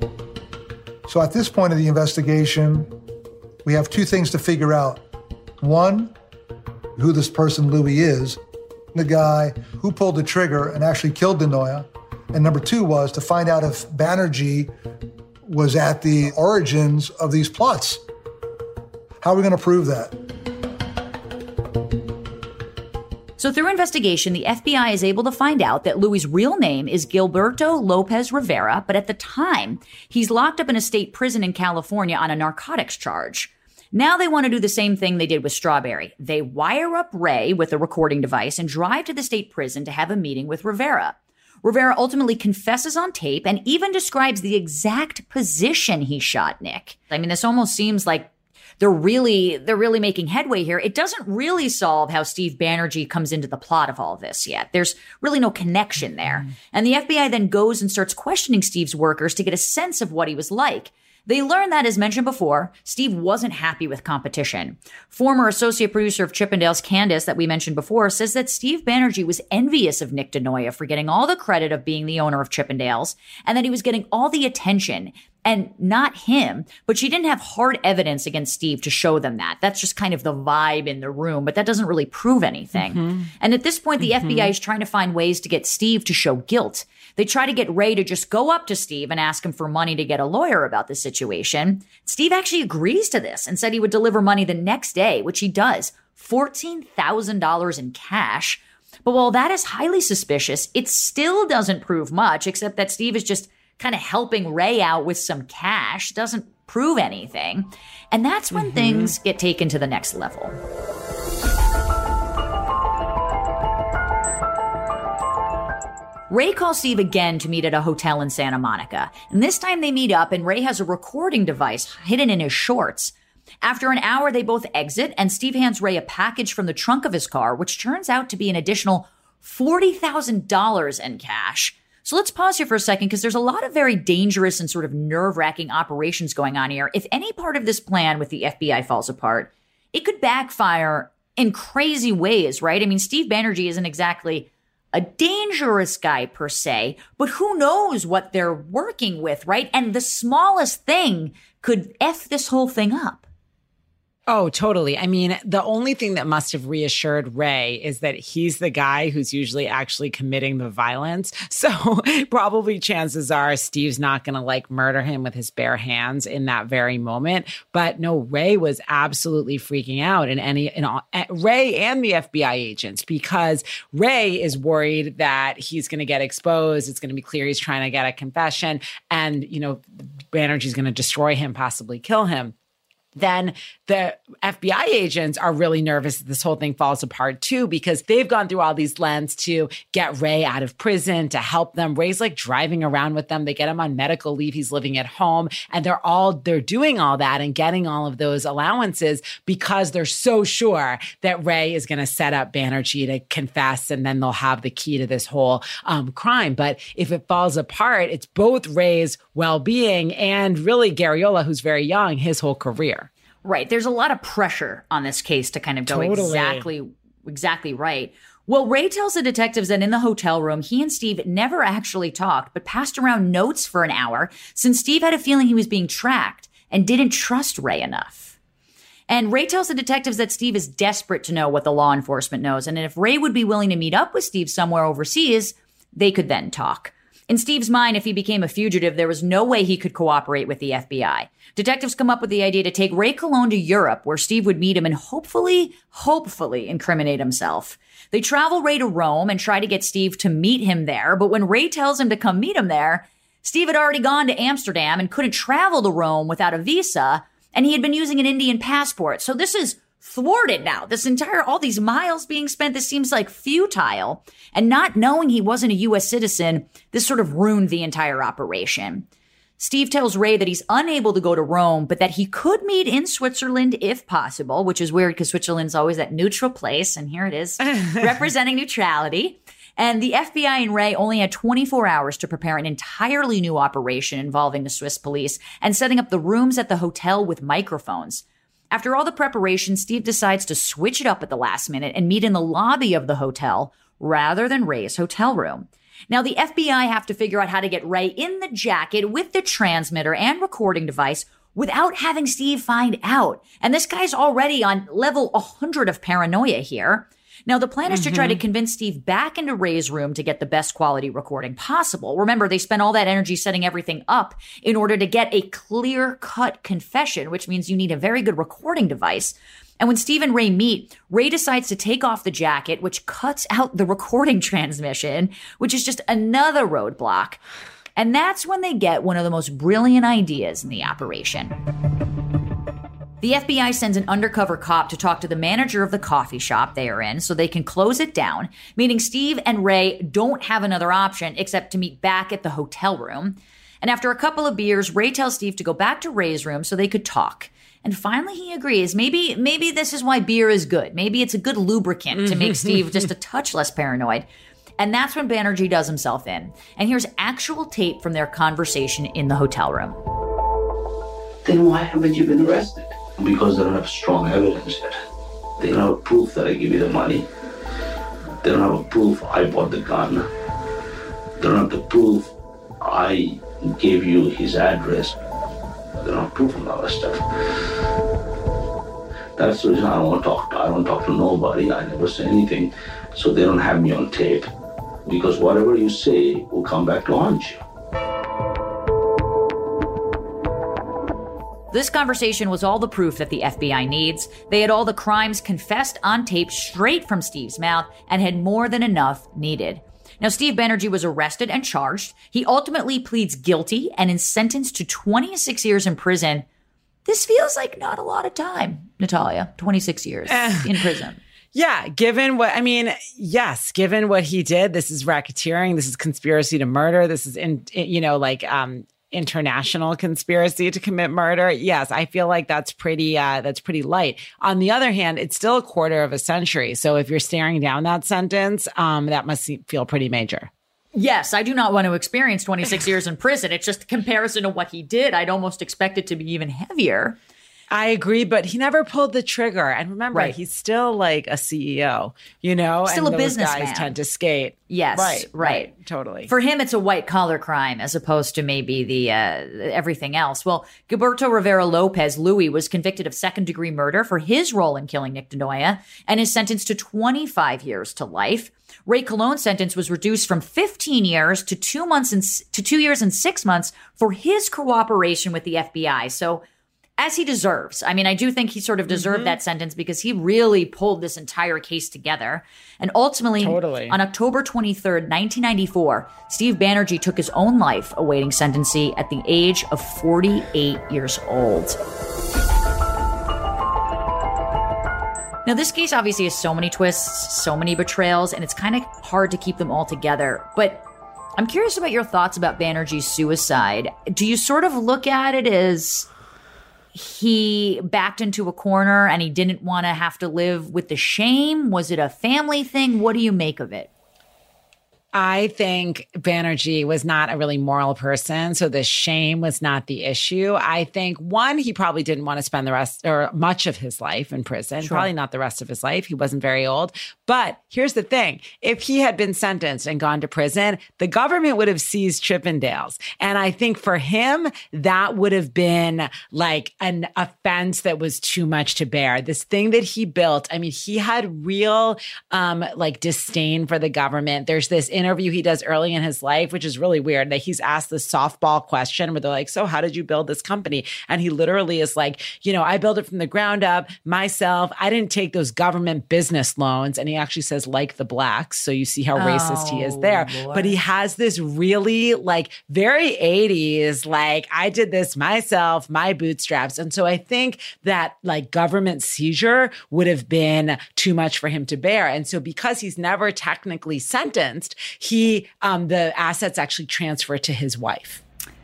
So at this point of the investigation, we have two things to figure out. One, who this person Louis is, the guy who pulled the trigger and actually killed DeNoia. And number two was to find out if Banerjee was at the origins of these plots. How are we going to prove that? So through investigation, the F B I is able to find out that Louis' real name is Gilberto Lopez Rivera, but at the time, he's locked up in a state prison in California on a narcotics charge. Now they want to do the same thing they did with Strawberry. They wire up Ray with a recording device and drive to the state prison to have a meeting with Rivera. Rivera ultimately confesses on tape and even describes the exact position he shot Nick. I mean, this almost seems like they're really, they're really making headway here. It doesn't really solve how Steve Banerjee comes into the plot of all this yet. There's really no connection there. Mm. And the F B I then goes and starts questioning Steve's workers to get a sense of what he was like. They learn that, as mentioned before, Steve wasn't happy with competition. Former associate producer of Chippendales, Candace, that we mentioned before, says that Steve Banerjee was envious of Nick DeNoia for getting all the credit of being the owner of Chippendales, and that he was getting all the attention, and not him. But she didn't have hard evidence against Steve to show them that. That's just kind of the vibe in the room, but that doesn't really prove anything. Mm-hmm. And at this point, the mm-hmm. F B I is trying to find ways to get Steve to show guilt. They try to get Ray to just go up to Steve and ask him for money to get a lawyer about the situation. Steve actually agrees to this and said he would deliver money the next day, which he does, fourteen thousand dollars in cash. But while that is highly suspicious, it still doesn't prove much, except that Steve is just kind of helping Ray out with some cash. Doesn't prove anything. And that's when mm-hmm. things get taken to the next level. Ray calls Steve again to meet at a hotel in Santa Monica. And this time they meet up and Ray has a recording device hidden in his shorts. After an hour, they both exit and Steve hands Ray a package from the trunk of his car, which turns out to be an additional forty thousand dollars in cash. So let's pause here for a second because there's a lot of very dangerous and sort of nerve-wracking operations going on here. If any part of this plan with the F B I falls apart, it could backfire in crazy ways, right? I mean, Steve Banerjee isn't exactly a dangerous guy per se, but who knows what they're working with, right? And the smallest thing could F this whole thing up. Oh, totally. I mean, the only thing that must have reassured Ray is that he's the guy who's usually actually committing the violence. So probably chances are Steve's not going to like murder him with his bare hands in that very moment. But no, Ray was absolutely freaking out, and any in all, Ray and the F B I agents, because Ray is worried that he's going to get exposed. It's going to be clear he's trying to get a confession, and you know, Banerjee's going to destroy him, possibly kill him. Then the F B I agents are really nervous that this whole thing falls apart too, because they've gone through all these lengths to get Ray out of prison, to help them. Ray's like driving around with them. They get him on medical leave. He's living at home, and they're all, they're doing all that and getting all of those allowances because they're so sure that Ray is going to set up Banerjee to confess, and then they'll have the key to this whole um, crime. But if it falls apart, it's both Ray's well-being and really Garriola, who's very young, his whole career. Right. There's a lot of pressure on this case to kind of go totally. exactly, exactly right. Well, Ray tells the detectives that in the hotel room, he and Steve never actually talked, but passed around notes for an hour since Steve had a feeling he was being tracked and didn't trust Ray enough. And Ray tells the detectives that Steve is desperate to know what the law enforcement knows, and if Ray would be willing to meet up with Steve somewhere overseas, they could then talk. In Steve's mind, if he became a fugitive, there was no way he could cooperate with the F B I. Detectives come up with the idea to take Ray Colon to Europe, where Steve would meet him and hopefully, hopefully incriminate himself. They travel Ray to Rome and try to get Steve to meet him there, but when Ray tells him to come meet him there, Steve had already gone to Amsterdam and couldn't travel to Rome without a visa, and he had been using an Indian passport. So this is thwarted now. This entire, all these miles being spent, this seems like futile. And not knowing he wasn't a U S citizen, this sort of ruined the entire operation. Steve tells Ray that he's unable to go to Rome, but that he could meet in Switzerland if possible, which is weird because Switzerland's always that neutral place. And here it is, representing neutrality. And the F B I and Ray only had twenty-four hours to prepare an entirely new operation involving the Swiss police and setting up the rooms at the hotel with microphones. After all the preparation, Steve decides to switch it up at the last minute and meet in the lobby of the hotel rather than Ray's hotel room. Now, the F B I have to figure out how to get Ray in the jacket with the transmitter and recording device without having Steve find out. And this guy's already on level one hundred of paranoia here. Now, the plan is Mm-hmm. to try to convince Steve back into Ray's room to get the best quality recording possible. Remember, they spent all that energy setting everything up in order to get a clear-cut confession, which means you need a very good recording device. And when Steve and Ray meet, Ray decides to take off the jacket, which cuts out the recording transmission, which is just another roadblock. And that's when they get one of the most brilliant ideas in the operation. The F B I sends an undercover cop to talk to the manager of the coffee shop they are in so they can close it down, meaning Steve and Ray don't have another option except to meet back at the hotel room. And after a couple of beers, Ray tells Steve to go back to Ray's room so they could talk. And finally he agrees. Maybe, maybe this is why beer is good. Maybe it's a good lubricant to make Steve just a touch less paranoid. And that's when Banerjee does himself in. And here's actual tape from their conversation in the hotel room. Then why haven't you been arrested? Because they don't have strong evidence yet. They don't have proof that I give you the money. They don't have a proof I bought the gun. They don't have the proof I gave you his address. They don't have proof of all that stuff. That's the reason I don't want to talk to. I don't talk to nobody. I never say anything. So they don't have me on tape. Because whatever you say will come back to haunt you. This conversation was all the proof that the F B I needs. They had all the crimes confessed on tape straight from Steve's mouth and had more than enough needed. Now, Steve Banerjee was arrested and charged. He ultimately pleads guilty and is sentenced to twenty-six years in prison. This feels like not a lot of time, Natalia. twenty-six years in prison. Yeah, given what, I mean, yes, given what he did, this is racketeering, this is conspiracy to murder, this is, in, you know, like, um, international conspiracy to commit murder. Yes, I feel like that's pretty uh, that's pretty light. On the other hand, it's still a quarter of a century. So if you're staring down that sentence, um, that must feel pretty major. Yes, I do not want to experience twenty-six years in prison. It's just a comparison to what he did. I'd almost expect it to be even heavier. I agree, but he never pulled the trigger. And remember, Right. he's still like a C E O, you know, Still and a those businessman. guys tend to skate. Yes, right, right. totally. For him, it's a white collar crime as opposed to maybe the uh, everything else. Well, Gilberto Rivera Lopez, Louis, was convicted of second degree murder for his role in killing Nick Denoya and is sentenced to twenty-five years to life. Ray Colon's sentence was reduced from fifteen years to two months and to two years and six months for his cooperation with the F B I. So, as he deserves. I mean, I do think he sort of deserved Mm-hmm. that sentence because he really pulled this entire case together. And ultimately, Totally. on October twenty-third, nineteen ninety-four, Steve Banerjee took his own life awaiting sentencing at the age of forty-eight years old. Now, this case obviously has so many twists, so many betrayals, and it's kind of hard to keep them all together. But I'm curious about your thoughts about Banerjee's suicide. Do you sort of look at it as he backed into a corner and he didn't want to have to live with the shame? Was it a family thing? What do you make of it? I think Banerjee was not a really moral person, so the shame was not the issue. I think, one, he probably didn't want to spend the rest or much of his life in prison, Sure. probably not the rest of his life. He wasn't very old. But here's the thing. If he had been sentenced and gone to prison, the government would have seized Chippendales. And I think for him, that would have been like an offense that was too much to bear. This thing that he built, I mean, he had real um, like disdain for the government. There's this interview he does early in his life, which is really weird, that he's asked this softball question where they're like, so how did you build this company? And he literally is like, you know, I built it from the ground up myself. I didn't take those government business loans. And he actually says, like the blacks. So you see how racist he is there. Lord. But he has this really like very eighties, like I did this myself, my bootstraps. And so I think that like government seizure would have been too much for him to bear. And so because he's never technically sentenced, he, um, the assets actually transfer to his wife.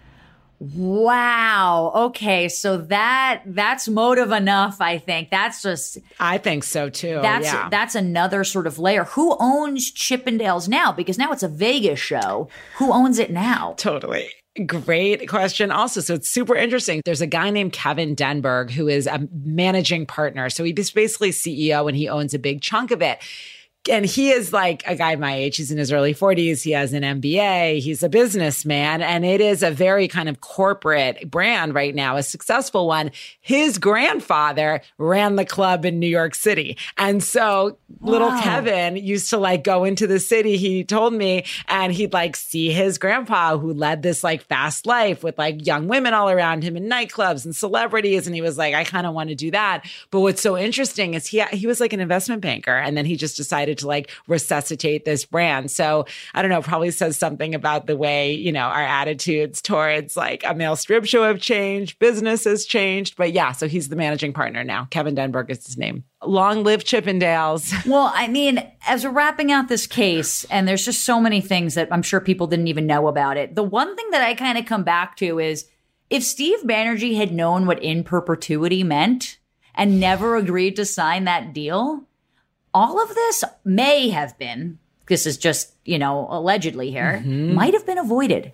Wow. Okay. So that that's motive enough, I think. That's just I think so too. That's yeah. that's another sort of layer. Who owns Chippendales now? Because now it's a Vegas show. Who owns it now? Totally. Great question also. So it's super interesting. There's a guy named Kevin Denberg who is a managing partner. So he's basically C E O and he owns a big chunk of it. And he is like a guy my age. He's in his early forties. He has an M B A. He's a businessman. And it is a very kind of corporate brand right now, a successful one. His grandfather ran the club in New York City. And so wow. little Kevin used to like go into the city, he told me, and he'd like see his grandpa who led this like fast life with like young women all around him in nightclubs and celebrities. And he was like, I kind of want to do that. But what's so interesting is he, he was like an investment banker. And then he just decided to like resuscitate this brand. So I don't know, probably says something about the way, you know, our attitudes towards like a male strip show have changed, business has changed. But yeah, so he's the managing partner now. Kevin Denberg is his name. Long live Chippendales. Well, I mean, as we're wrapping out this case, and there's just so many things that I'm sure people didn't even know about it. The one thing that I kind of come back to is if Steve Banerjee had known what in perpetuity meant and never agreed to sign that deal, all of this may have been, this is just, you know, allegedly here, mm-hmm. might have been avoided.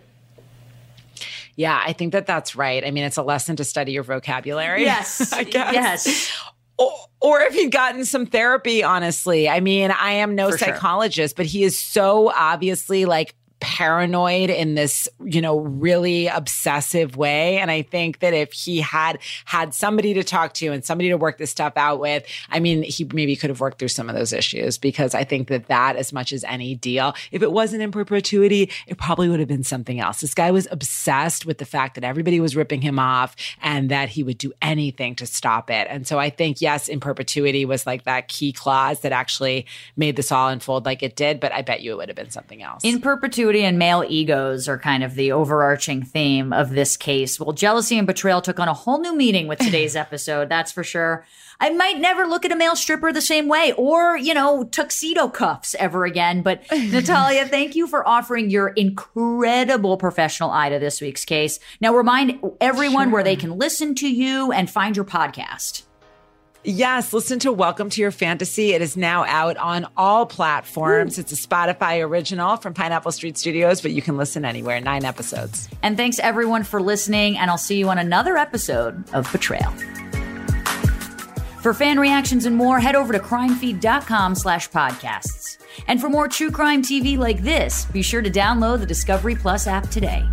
Yeah, I think that that's right. I mean, it's a lesson to study your vocabulary. Yes. I guess. Yes. Or, or if he'd gotten some therapy, honestly. I mean, I am no For psychologist, sure. but he is so obviously like paranoid in this, you know, really obsessive way. And I think that if he had had somebody to talk to and somebody to work this stuff out with, I mean, he maybe could have worked through some of those issues, because I think that that, as much as any deal, if it wasn't in perpetuity, it probably would have been something else. This guy was obsessed with the fact that everybody was ripping him off and that he would do anything to stop it. And so I think, yes, in perpetuity was like that key clause that actually made this all unfold like it did, but I bet you it would have been something else. In perpetuity and male egos are kind of the overarching theme of this case. Well, jealousy and betrayal took on a whole new meaning with today's episode, that's for sure. I might never look at a male stripper the same way or, you know, tuxedo cuffs ever again. But Natalia, thank you for offering your incredible professional eye to this week's case. Now, remind everyone sure. where they can listen to you and find your podcast. Yes, listen to Welcome to Your Fantasy. It is now out on all platforms. Ooh. It's a Spotify original from Pineapple Street Studios, but you can listen anywhere. Nine episodes. And thanks everyone for listening, and I'll see you on another episode of Betrayal. For fan reactions and more, head over to crimefeed.com slash podcasts. And for more true crime T V like this, be sure to download the Discovery Plus app today.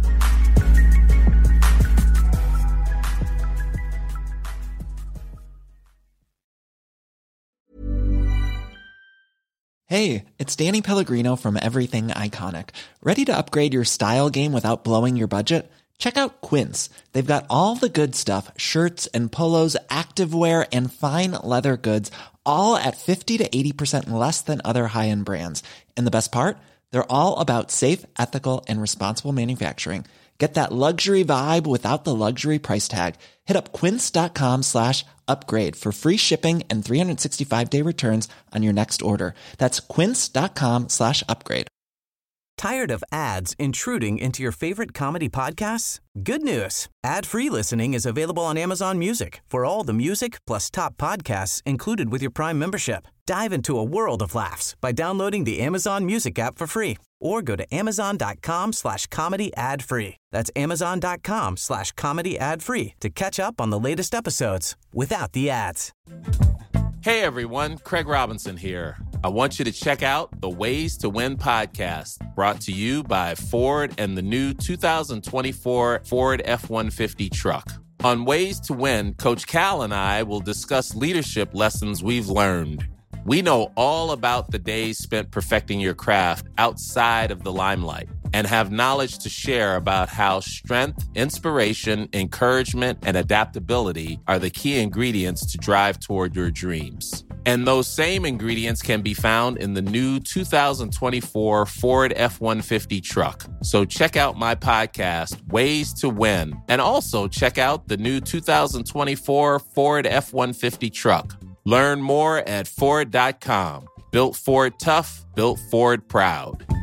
Hey, it's Danny Pellegrino from Everything Iconic. Ready to upgrade your style game without blowing your budget? Check out Quince. They've got all the good stuff, shirts and polos, activewear, and fine leather goods, all at fifty to eighty percent less than other high-end brands. And the best part? They're all about safe, ethical, and responsible manufacturing. Get that luxury vibe without the luxury price tag. Hit up quince.com slash upgrade for free shipping and three sixty-five day returns on your next order. That's quince.com slash upgrade. Tired of ads intruding into your favorite comedy podcasts? Good news. Ad-free listening is available on Amazon Music for all the music plus top podcasts included with your Prime membership. Dive into a world of laughs by downloading the Amazon Music app for free or go to amazon.com slash comedy ad free. That's amazon.com slash comedy ad free to catch up on the latest episodes without the ads. Hey everyone, Craig Robinson here. I want you to check out the Ways to Win podcast, brought to you by Ford and the new two thousand twenty-four Ford F one fifty truck. On Ways to Win, Coach Cal and I will discuss leadership lessons we've learned. We know all about the days spent perfecting your craft outside of the limelight and have knowledge to share about how strength, inspiration, encouragement, and adaptability are the key ingredients to drive toward your dreams. And those same ingredients can be found in the new two thousand twenty-four Ford F one fifty truck. So check out my podcast, Ways to Win, and also check out the new two thousand twenty-four Ford F one fifty truck. Learn more at Ford dot com. Built Ford tough, built Ford proud.